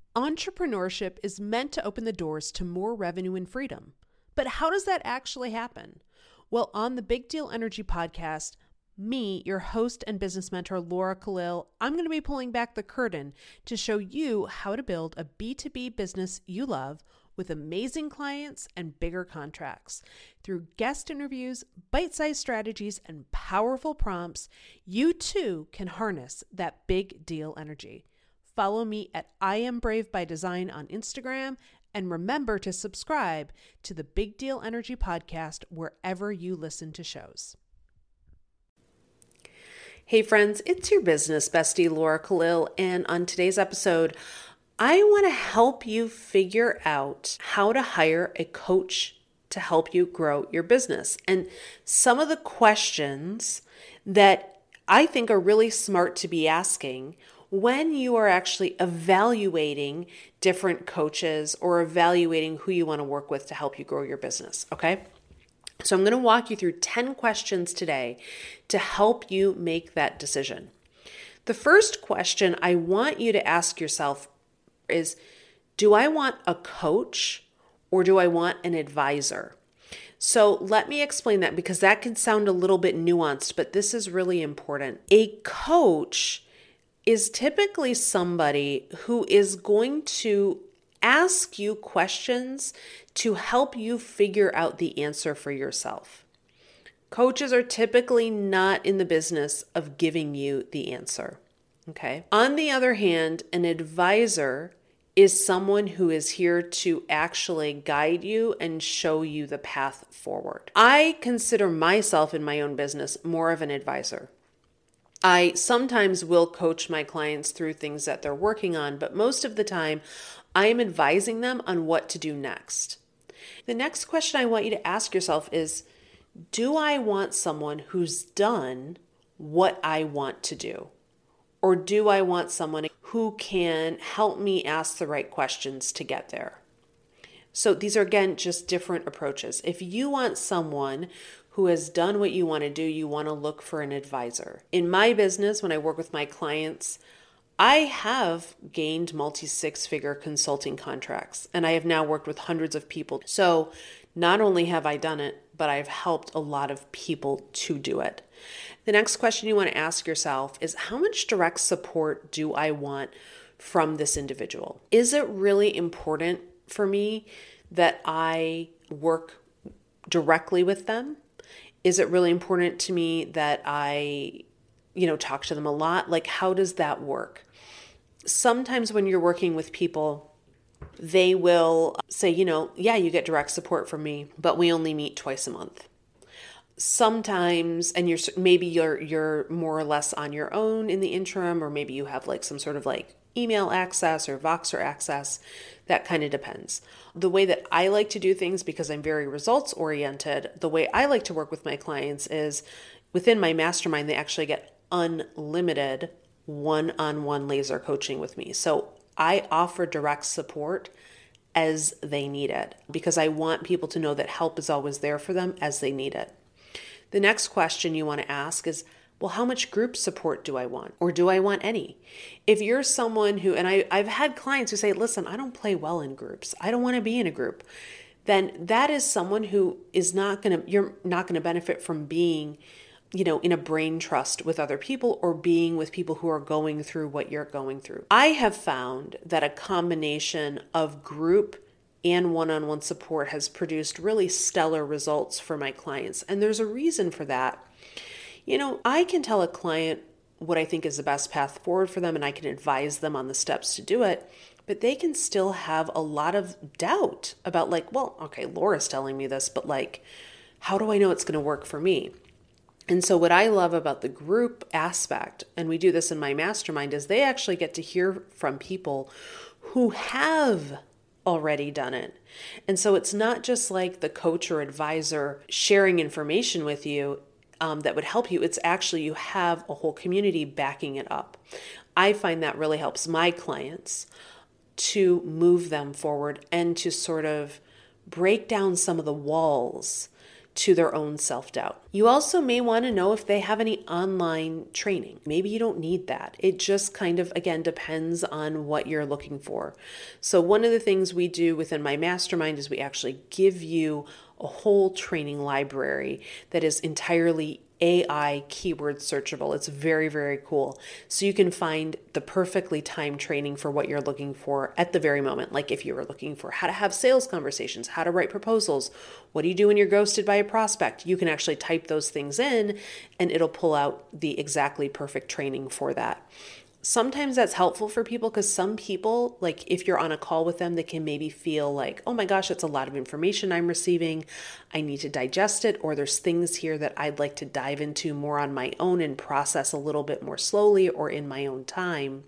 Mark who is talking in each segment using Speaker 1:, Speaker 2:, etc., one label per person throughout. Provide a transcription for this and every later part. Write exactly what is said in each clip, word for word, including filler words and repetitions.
Speaker 1: Entrepreneurship is meant to open the doors to more revenue and freedom. But how does that actually happen? Well, on the Big Deal Energy podcast, me, your host and business mentor, Laura Khalil, I'm going to be pulling back the curtain to show you how to build a B two B business you love with amazing clients and bigger contracts. Through guest interviews, bite-sized strategies, and powerful prompts, you too can harness that big deal energy. Follow me at I Am Brave by Design on Instagram, and remember to subscribe to the Big Deal Energy podcast wherever you listen to shows. Hey friends, it's your business bestie, Laura Khalil, and on today's episode, I want to help you figure out how to hire a coach to help you grow your business. And some of the questions that I think are really smart to be asking when you are actually evaluating different coaches or evaluating who you want to work with to help you grow your business, okay? So I'm going to walk you through ten questions today to help you make that decision. The first question I want you to ask yourself is, do I want a coach or do I want an advisor? So let me explain that because that can sound a little bit nuanced, but this is really important. A coach is typically somebody who is going to ask you questions to help you figure out the answer for yourself. Coaches are typically not in the business of giving you the answer, okay? On the other hand, an advisor is someone who is here to actually guide you and show you the path forward. I consider myself in my own business more of an advisor. I sometimes will coach my clients through things that they're working on, but most of the time I am advising them on what to do next. The next question I want you to ask yourself is, do I want someone who's done what I want to do? Or do I want someone who can help me ask the right questions to get there? So these are, again, just different approaches. If you want someone who has done what you want to do, you want to look for an advisor. In my business, when I work with my clients, I have gained multi-six-figure consulting contracts, and I have now worked with hundreds of people. So not only have I done it, but I've helped a lot of people to do it. The next question you want to ask yourself is, how much direct support do I want from this individual? Is it really important for me that I work directly with them? Is it really important to me that I, you know, talk to them a lot? Like, how does that work? Sometimes when you're working with people, they will say, you know, yeah, you get direct support from me, but we only meet twice a month. Sometimes, and you're maybe you're you're more or less on your own in the interim, or maybe you have like some sort of like email access or Voxer access. That kind of depends. The way that I like to do things, because I'm very results oriented, the way I like to work with my clients is within my mastermind, they actually get unlimited one-on-one laser coaching with me. So I offer direct support as they need it because I want people to know that help is always there for them as they need it. The next question you want to ask is, well, how much group support do I want? Or do I want any? If you're someone who, and I, I've had clients who say, listen, I don't play well in groups. I don't want to be in a group. Then that is someone who is not going to, you're not going to benefit from being, you know, in a brain trust with other people or being with people who are going through what you're going through. I have found that a combination of group and one-on-one support has produced really stellar results for my clients. And there's a reason for that. You know, I can tell a client what I think is the best path forward for them, and I can advise them on the steps to do it, but they can still have a lot of doubt about like, well, okay, Laura's telling me this, but like, how do I know it's going to work for me? And so what I love about the group aspect, and we do this in my mastermind, is they actually get to hear from people who have already done it. And so it's not just like the coach or advisor sharing information with you um, that would help you. It's actually you have a whole community backing it up. I find that really helps my clients to move them forward and to sort of break down some of the walls to their own self-doubt. You also may want to know if they have any online training. Maybe you don't need that. It just kind of, again, depends on what you're looking for. So one of the things we do within my mastermind is we actually give you a whole training library that is entirely A I keyword searchable. It's very, very cool. So you can find the perfectly timed training for what you're looking for at the very moment. Like if you were looking for how to have sales conversations, how to write proposals, what do you do when you're ghosted by a prospect? You can actually type those things in and it'll pull out the exactly perfect training for that. Sometimes that's helpful for people because some people, like if you're on a call with them, they can maybe feel like, oh my gosh, it's a lot of information I'm receiving. I need to digest it, or there's things here that I'd like to dive into more on my own and process a little bit more slowly or in my own time.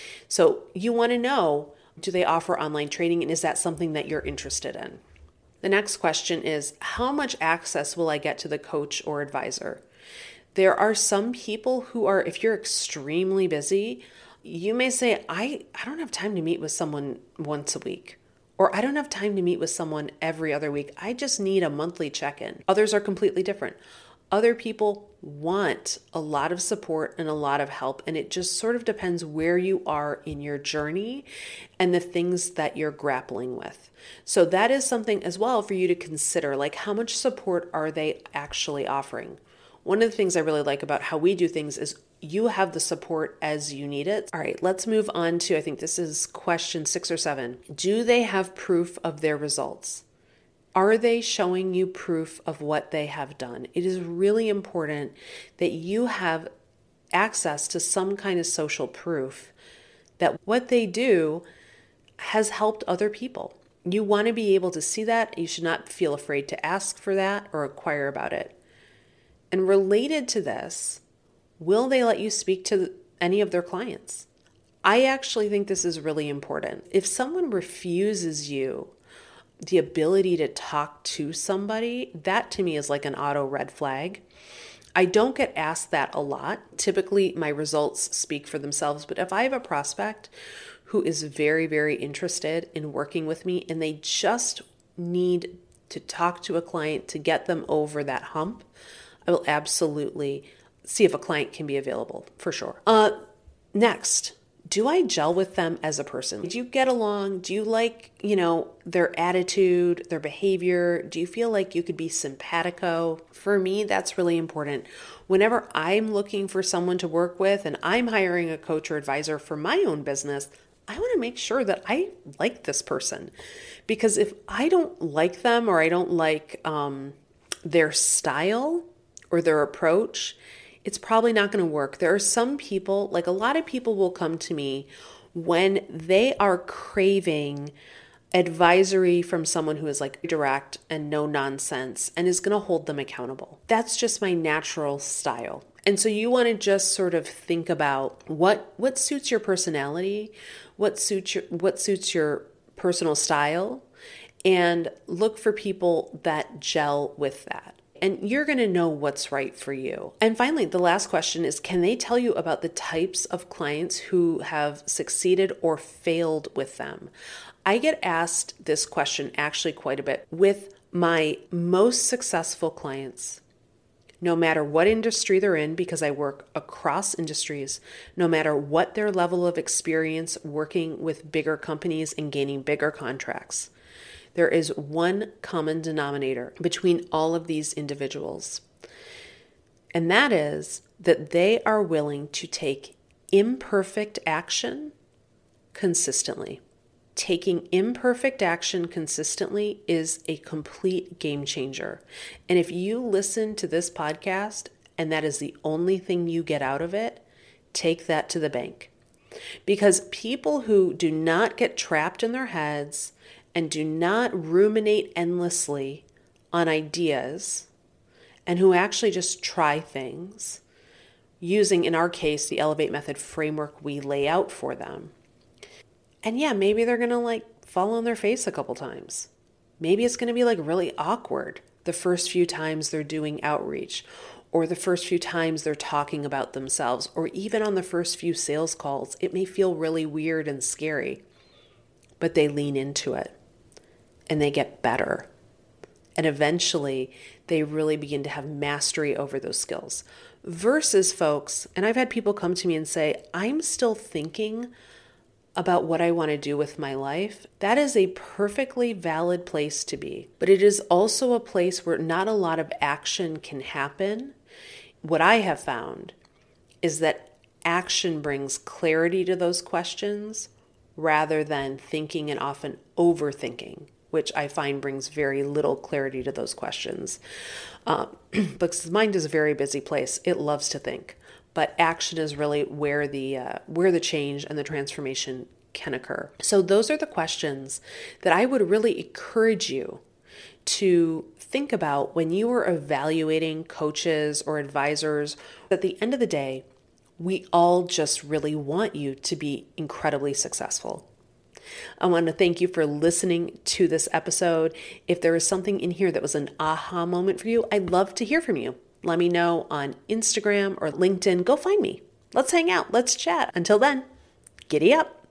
Speaker 1: So you want to know, do they offer online training, and is that something that you're interested in? The next question is, how much access will I get to the coach or advisor? There are some people who are, if you're extremely busy, you may say, I, I don't have time to meet with someone once a week, or I don't have time to meet with someone every other week. I just need a monthly check-in. Others are completely different. Other people want a lot of support and a lot of help, and it just sort of depends where you are in your journey and the things that you're grappling with. So that is something as well for you to consider, like how much support are they actually offering? One of the things I really like about how we do things is you have the support as you need it. All right, let's move on to, I think this is question six or seven. Do they have proof of their results? Are they showing you proof of what they have done? It is really important that you have access to some kind of social proof that what they do has helped other people. You want to be able to see that. You should not feel afraid to ask for that or inquire about it. And related to this, will they let you speak to any of their clients? I actually think this is really important. If someone refuses you the ability to talk to somebody, that to me is like an auto red flag. I don't get asked that a lot. Typically, my results speak for themselves. But if I have a prospect who is very, very interested in working with me and they just need to talk to a client to get them over that hump, I will absolutely see if a client can be available, for sure. Uh, next, do I gel with them as a person? Do you get along? Do you like, you know, their attitude, their behavior? Do you feel like you could be simpatico? For me, that's really important. Whenever I'm looking for someone to work with and I'm hiring a coach or advisor for my own business, I want to make sure that I like this person. Because if I don't like them or I don't like um, their style, or their approach, it's probably not going to work. There are some people, like a lot of people will come to me when they are craving advisory from someone who is like direct and no nonsense and is going to hold them accountable. That's just my natural style. And so you want to just sort of think about what what suits your personality, what suits your what suits your personal style, and look for people that gel with that. And you're going to know what's right for you. And finally, the last question is, can they tell you about the types of clients who have succeeded or failed with them? I get asked this question actually quite a bit. With my most successful clients, no matter what industry they're in, because I work across industries, no matter what their level of experience working with bigger companies and gaining bigger contracts, there is one common denominator between all of these individuals. And that is that they are willing to take imperfect action consistently. Taking imperfect action consistently is a complete game changer. And if you listen to this podcast and that is the only thing you get out of it, take that to the bank. Because people who do not get trapped in their heads and do not ruminate endlessly on ideas, and who actually just try things using, in our case, the Elevate Method framework we lay out for them. And yeah, maybe they're going to like fall on their face a couple times. Maybe it's going to be like really awkward the first few times they're doing outreach, or the first few times they're talking about themselves, or even on the first few sales calls. It may feel really weird and scary, but they lean into it and they get better. And eventually they really begin to have mastery over those skills. Versus folks, and I've had people come to me and say, I'm still thinking about what I want to do with my life. That is a perfectly valid place to be. But it is also a place where not a lot of action can happen. What I have found is that action brings clarity to those questions rather than thinking and often overthinking, which I find brings very little clarity to those questions. Um, because the mind is a very busy place. It loves to think, but action is really where the uh, where the change and the transformation can occur. So those are the questions that I would really encourage you to think about when you are evaluating coaches or advisors. At the end of the day, we all just really want you to be incredibly successful. I want to thank you for listening to this episode. If there is something in here that was an aha moment for you, I'd love to hear from you. Let me know on Instagram or LinkedIn. Go find me. Let's hang out. Let's chat. Until then, giddy up.